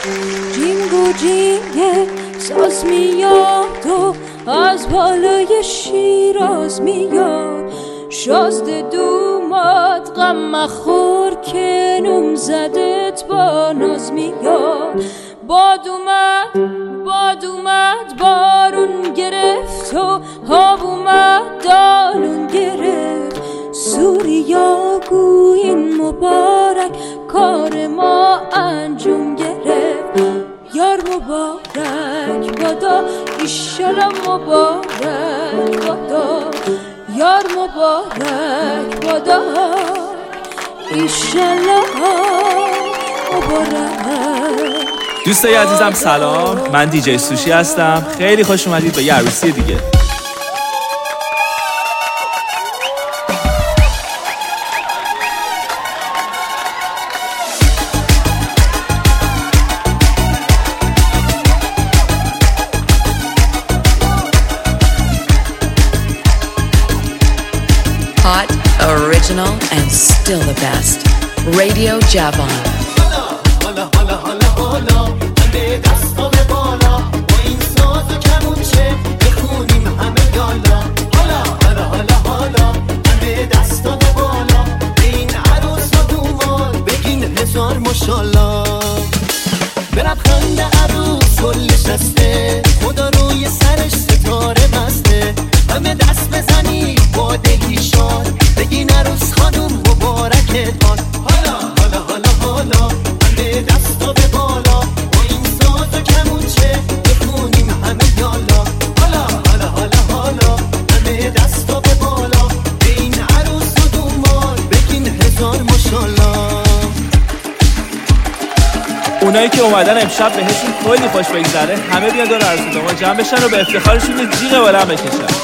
جینگو جینگ ساز میاد و از بالای شیراز میاد، شازده دوماد غم مخور که نوم زدت با ناز میاد. باد اومد بارون گرفت و آب اومد دالون گرفت. سوریا گوین مبارک کار ما انجام گرفت. یار مبارک بادا ایشالا مبارک بادا، یار مبارک بادا ایشالا مبارک. دوستای عزیزم سلام، من دیجی سوشی هستم. خیلی خوش اومدید به یه عروسی دیگه. Hot, original, and still the best. Radio Javan. خدا روی سرش ستاره بسته، همه دست بزنی با دلی شاد، بگین عروس خانوم مبارکت باد. حالا حالا حالا حالا همه دستا به بالا، با این ساز و کمونچه بخونیم همه یالا. حالا حالا حالا حالا همه دستا به بالا، به این عروس و دومار بگین هزار ماشالله. اونایی که اومدن امشب بهشون کلی خوش بگذره، همه بیان دور عروس و داماد جمع بشن و به افتخارشون یه جیغ بلند بکشن.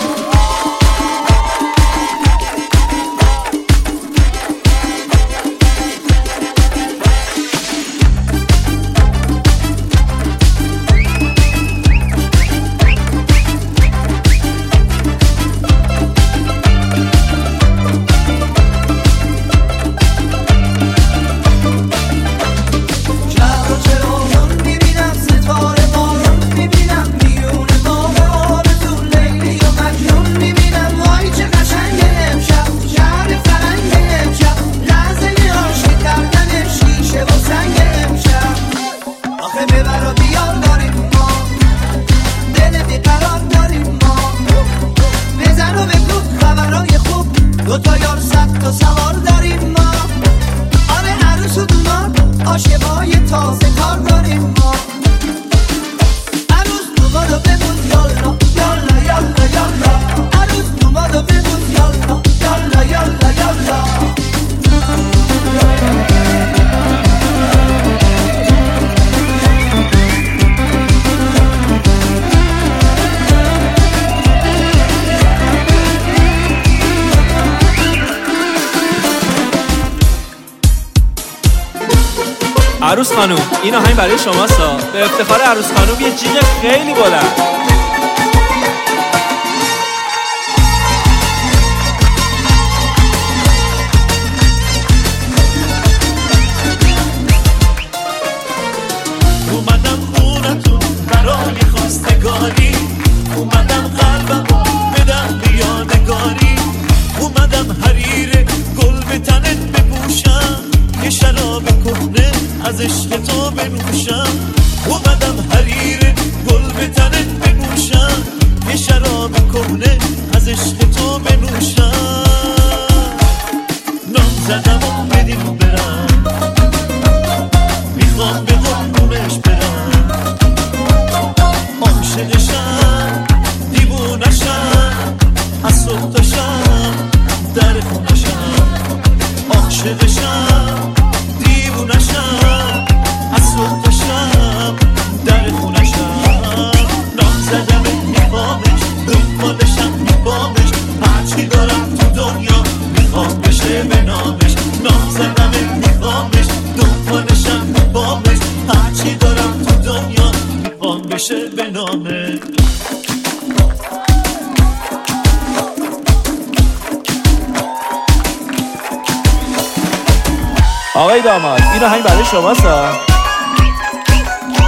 عروس خانوم این آهنگ برای شماستا، به افتخار عروس خانوم یه جیغ خیلی بلند. اومدم خونتون برای خواستگاری، اومدم قلبم بدم بیانگاری، اومدم حریر گل به تنت بپوشم، یه شراب کهنه از عشق تو بنوشم. اومدم حریر گل به تنت بنوشم، یه شراب کهنه از عشق تو بنوشم. نام زدم و بدیم برم، میخوام به قربونش برم. عاشقشم دیوونشم، از صبح تا شب در خونشم. عاشقشم دیوونشم، از صبح تا شب در خونشم. نام زدم میخوامش، دنبالشم میبامش، هرچی دارم تو دنیا میخوام بشه به نامش. نام زدم میخوامش، دنبالشم میبامش، هرچی دارم تو دنیا میخوام بشه به نامش. آقای داماد این آهنگ برای شماستا.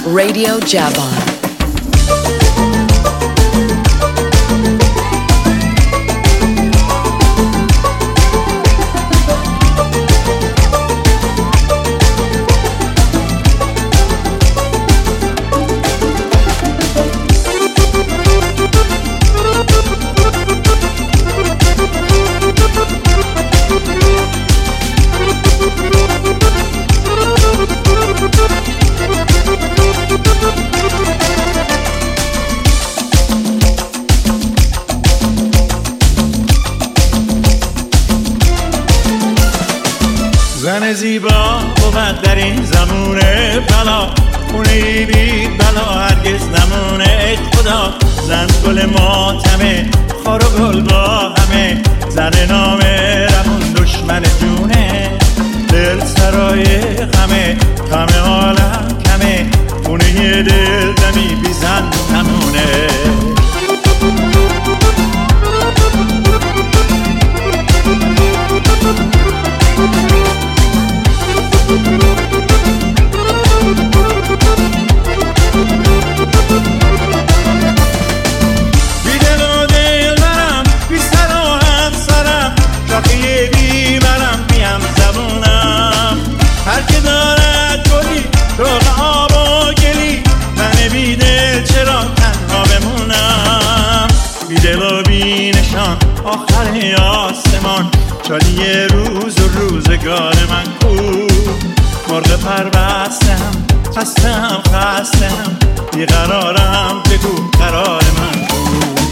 Radio Javan. زن زیبا بود در این زمونه بلا، خونه بی بلا هرگز نمونه. ای خدا زن گل ماتمه، خار و گل با همه، زن نامه رمون دشمن جونه. دل سرای غمه، غم عالم کمه، خونه دل دمی بی زن نمونه. بی دل و دل منم، بی سر و همسرم، شاخی بی منم، بی هم زبونم. هر که دارد گلی روغ آب و گلی، من بی دل چرا تنها بمونم. بی دل و بی نشان آخر آسمان، چالی روز و روزگار من کو. مرغ پر بستم، خستم، بیقرارم، بگو قرار من کو.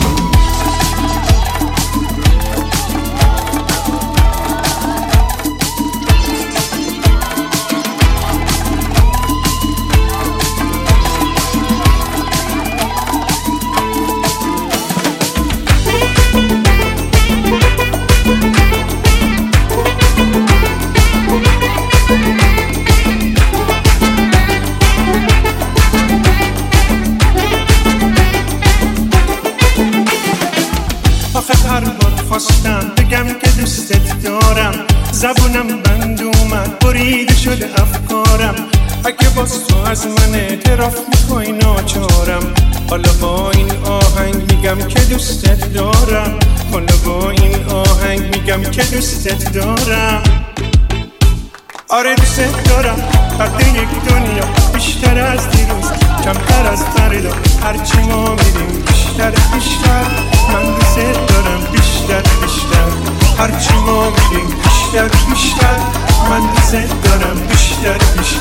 هر بار خواستم بگم که دوستت دارم، زبونم بند اومد، بریده شده افکارم. اگه باز تو از من اعتراف میخوای ناچارم، حالا با این آهنگ میگم که دوستت دارم، حالا با این آهنگ میگم که دوستت دارم. آره دوستت دارم، قد یک دنیا، بیشتر از دیروز، کمتر از فردا. هرچی ما میریم بیشتر من دوستت دارم، بیشتر هرچی ما میریم بیشتر من دوستت دارم، بیشتر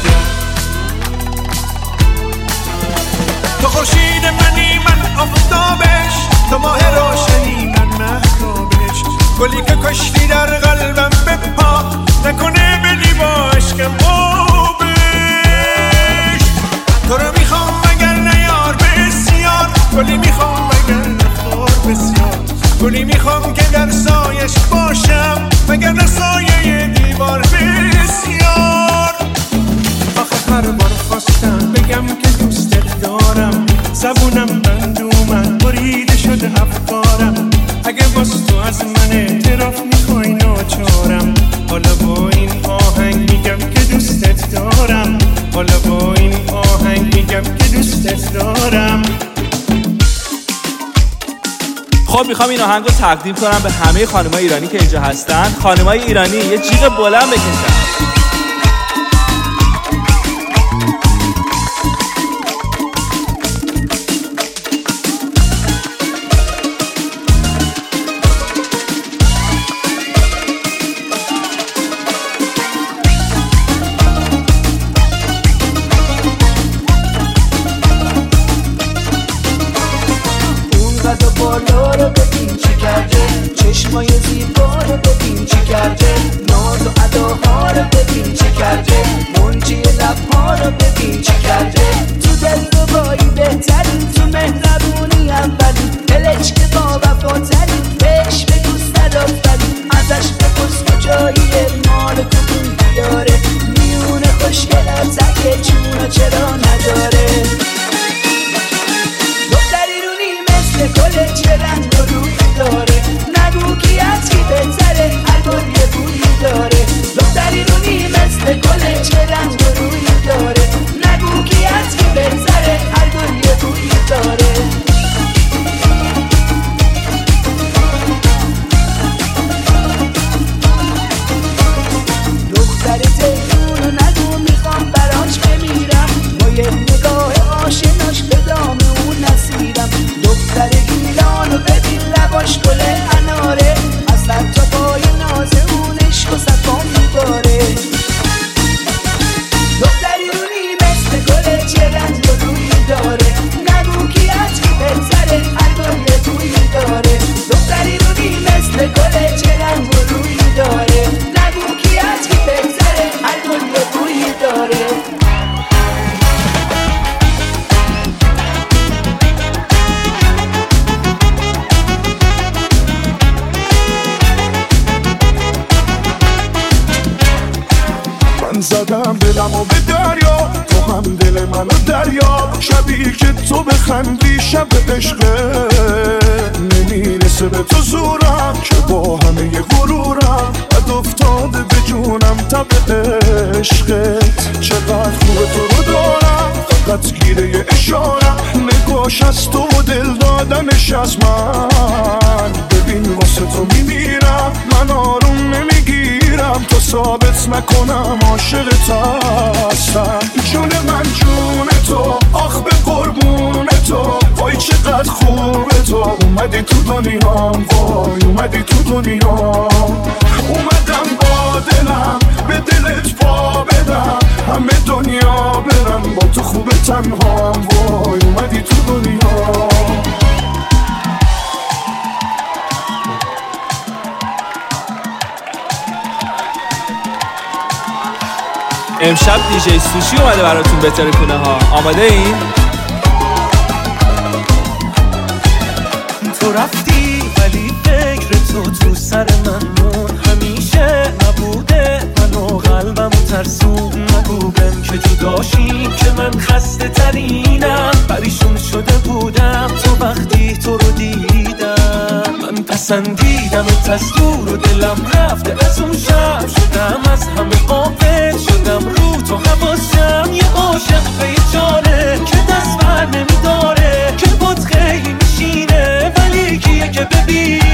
تو خورشید منی، من آفتابش، تو ماه روشنی، من مهتابش. گلی که کشتی در قلبم بپا، نکنه بدی با عشقم آبش. تو رو میخوام مگر نیار بسیار، گلی میخوام مگر نخور بسیار. گلی میخوام که در سایش باشم، مگر در سایه دیوار بسیار. آخه هر بار خواستم بگم که دوستت دارم، زبونم بند اومد، بریده شده افکارم. اگه باز تو از من اعتراف میخوای ناچارم، حالا با این آهنگ میگم که دوستت دارم، حالا با این آهنگ میگم که دوستت دارم. خب میخوام این آهنگ رو تقدیم کنم به همه خانمای ایرانی که اینجا هستن. خانمای ایرانی یه جیغ بلند بکشن. بالا رو ببین چی کرده، چشمای زیبا رو ببین چی کرده، ناز و اداها رو ببین چی کرده، منچی لبها رو ببین چی کرده. تو دلربایی بهترین، تو مهربونی اولین، دلش که با وفاترین، بهش بگو صدافترین، ازش بپرس کجاییه، مال کدوم دیاره، میونه خوشگل تکه چونو چرا نداره. گل چه رنگ و روی داره، نگو کی از کی بهتره، هر گل یه بویی داره. دختری رونی مثل گل چه رنگ و روی داره، نگو کی از کی بهتره. یه نگاه آشناش به دام اون نسیدم. دختر گیلانو ببین لباش گل اناره، از سر تا پای ناز اون عشق و صفا میباره. دختری رونی مثل گل چه رنگ و روی داره، نگو کی از کی بگذره هر گل یه روی داره. دختری رونی مثل گل چه رنگ و روی داره، نگو کی از کی بگذره هر گل یه روی داره. زدم دلمو به دریا، تو هم دل منو دریا. شبی که تو بخندی شب عشقه، نمیرسه به تو زورم که با همه غرورم بد افتاده به جونم تب عشقت. چقدر خوبه تو رو دارم، فقط گیره اشارم، نگاش از تو و دل دادنش از من. ببین واسه تو میمیرم، من آروم نمیگیرم تا ثابت نکنم عاشقت هستم. جون من جون تو، آخ به قربون تو، وای چقدر خوبه تو. اومدی تو دنیام، وای اومدی تو دنیام. اومدم با دلم به دلت پا بدم، همه دنیا برم با تو خوبه تنهام. وای اومدی تو دنیام. امشب دیجی سوشی اومده براتون بهتره کنه ها. آماده این؟ تو رفتی ولی فکر تو سر من مون، همیشه نبوده منو قلبم ترسون. نگو بهم که جداشی که من خسته ترینم، پریشون شده بودم تو وقتی تو رو دیدم. من پسندیدم از دور و دلم رفته از اون شب، شدم از همه غافل، شدم رو تو حواسم. یه عاشق به یه چاره که دست بر نمیداره، که بود خیلی میشینه ولی کیه که ببینه.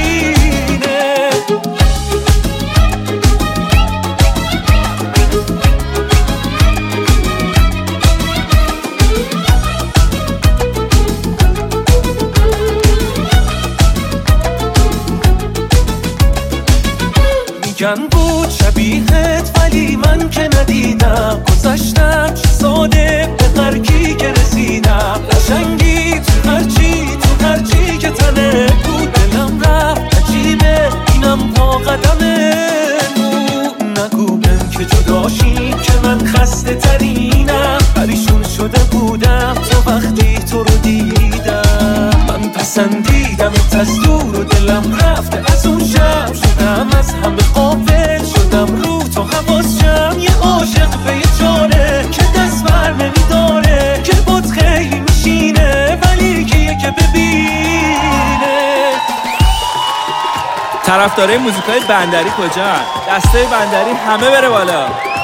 میگن بود شبیهت ولی من که ندیدم. گذشتم چه ساده به هرکی که رسیدم. قشنگی تو هرچی که تنه بود. دلم رفت عجیبه اینم پا قدمه بود. نگو بهم که جداشی که من خسته ترینم، پریشون شده بودم تو وقتی تو رو دیدم. من پسندیدم از دور و دلم رفته از اون شب، شدم از همه غافل، شدم رو تو حواسم. یه عاشق به یه چاره که دست بر نمیداره، که بود خیلی میشینه ولی کیه که ببینه. طرفدارای موزیکای بندری کجا؟ دسته بندری همه بره بالا.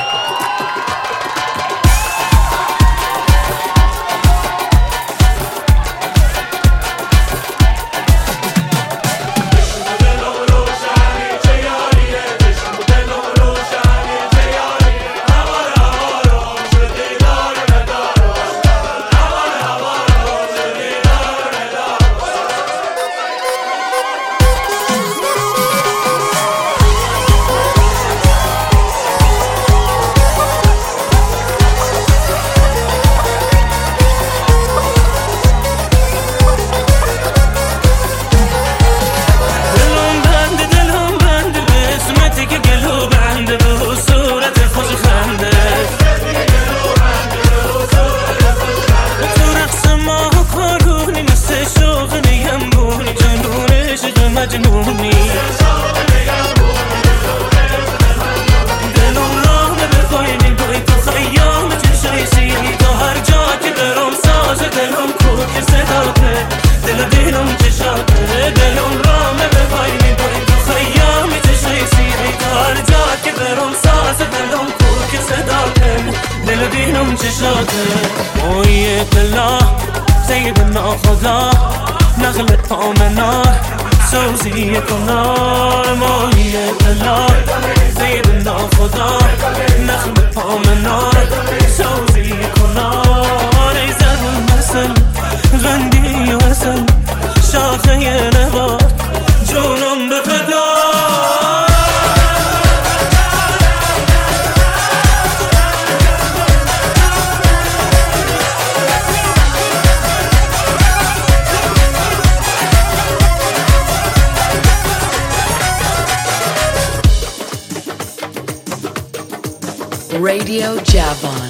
سيدنا خدا نغلة طعمنا سوزية النار موية الله سيدنا خدا نغلة طعمنا سوزية النار Radio Javon.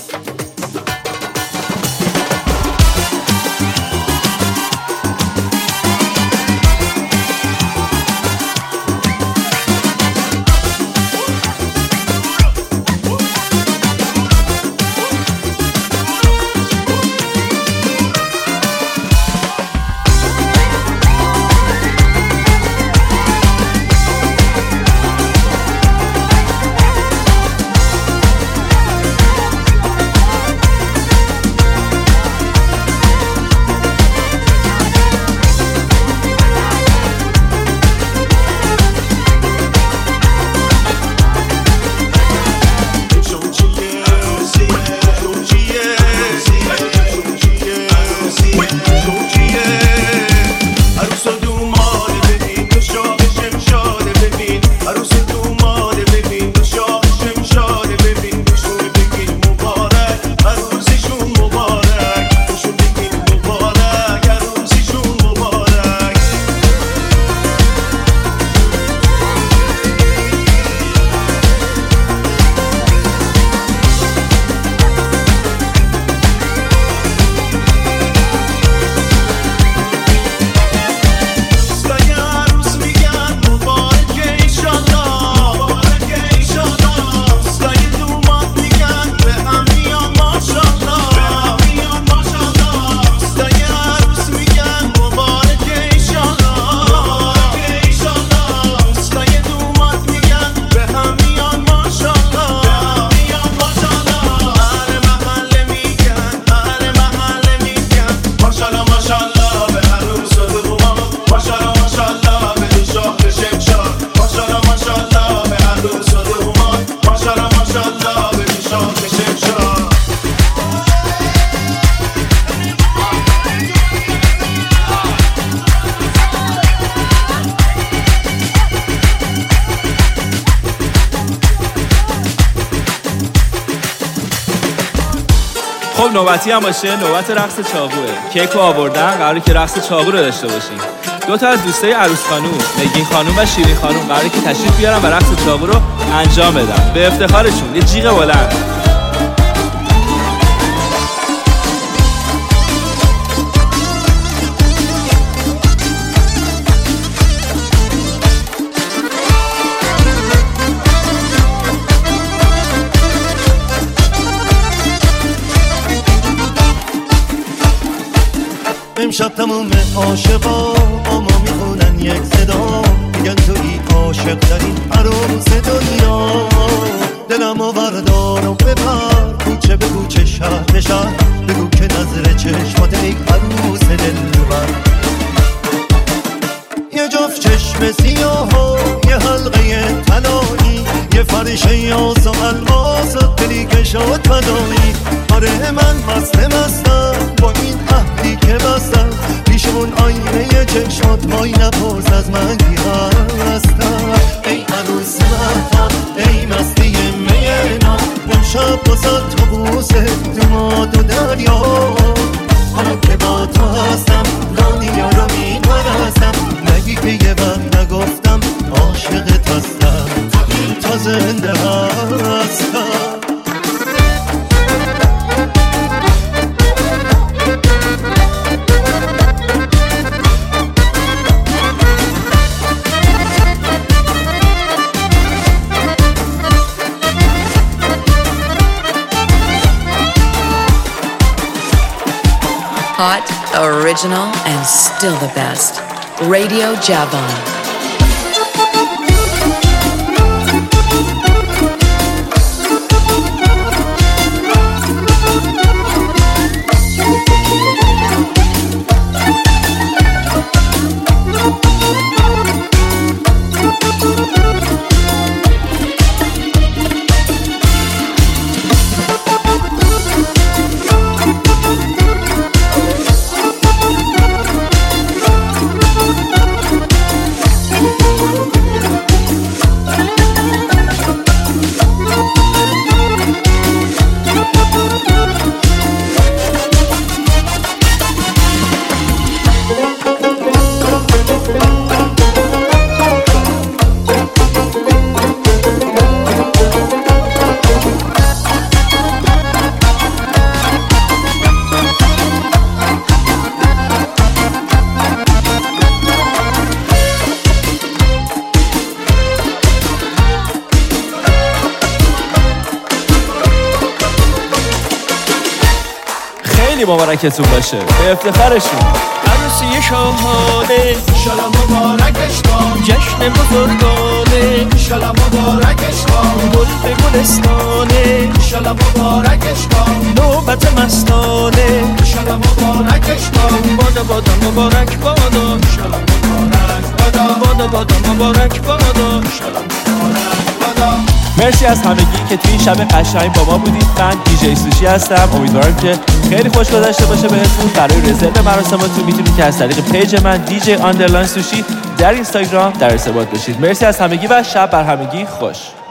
خب نوبتی هم باشه، نوبت رقص چاقوه. کیکو آوردن، قراره که رقص چاقو رو داشته باشیم. دو تا از دوستای عروس خانوم، نگین خانوم و شیرین خانوم، قراره که تشریف بیارن و رقص چاقو رو انجام بدن. به افتخارشون یه جیغ بلند. امشب تموم عاشقا با ما میخونن یک صدا، میگن توی عاشق ترین عروس دنیا. دلمو بردار و ببر کوچه به کوچه، شهر به شهر، بگو که نظر چشمات ای عروس دلبر. یه جفت چشم سیاه و یه حلقه طلایی، یه فرشه آس و الماس و دلی که شد فدایی. آره من مستم با این عهدی که بستم، پیشمون آینه چشمات وای نپرس از من کی هستم. ای عروس مهتاب ای مستی مینا، امشب بازد تو بوسه تو ماد و دریا. حالا که با تو هستم دنیا رو میپرستم، نگی که یه وقت نگفتم عاشقت هستم، تا زنده هستم. Hot, original, and still the best. Radio Javon. خیلی مبارکتون باشه، به افتخارشون. عروسی شاهانه ایشالا مبارکش کن، جشن بزرگانه ایشالا مبارکش کن، گل به گلستانه ایشالا مبارکش کن، نوبت مستانه ایشالا مبارکش کن، بادا بادا مبارک بادا، ایشالا مبارک بادا، بادا بادا مبارک بادا، ایشالا مبارک بادا. مرسی از همگی که توی این شب قشنگ با ما بودید. من دیجی سوشی هستم. امیدوارم که خیلی خوش گذشته باشه بهتون. برای رزرو مراسماتون میتونید که از طریق پیج من دیجی آندرلاین سوشی در اینستاگرام در ارتباط باشید. مرسی از همگی و شب بر همگی خوش.